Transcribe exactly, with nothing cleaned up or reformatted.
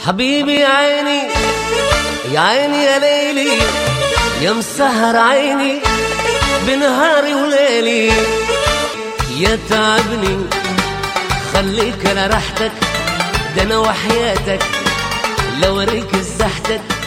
حبيبي يا عيني يا عيني يا ليلي يا مسهر عيني بنهاري وليلي، يا تعبني خليك على راحتك، ده انا وحياتك لو اوريك زحتك